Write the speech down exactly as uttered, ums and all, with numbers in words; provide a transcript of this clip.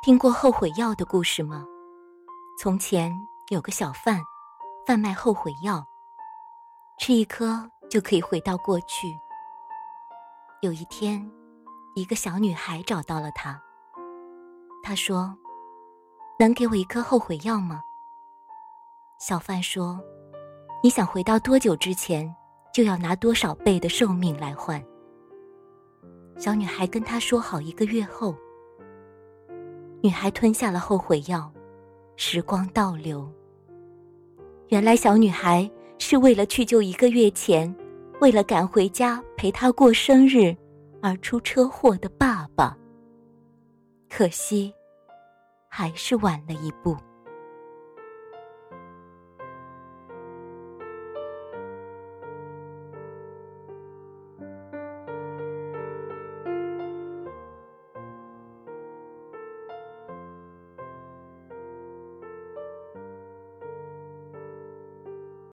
听过后悔药的故事吗？从前有个小贩，贩卖后悔药，吃一颗就可以回到过去。有一天，一个小女孩找到了他，她说：能给我一颗后悔药吗？小贩说：你想回到多久之前，就要拿多少倍的寿命来换。小女孩跟他说好一个月后。女孩吞下了后悔药，时光倒流。原来小女孩是为了去救一个月前为了赶回家陪她过生日而出车祸的爸爸。可惜还是晚了一步。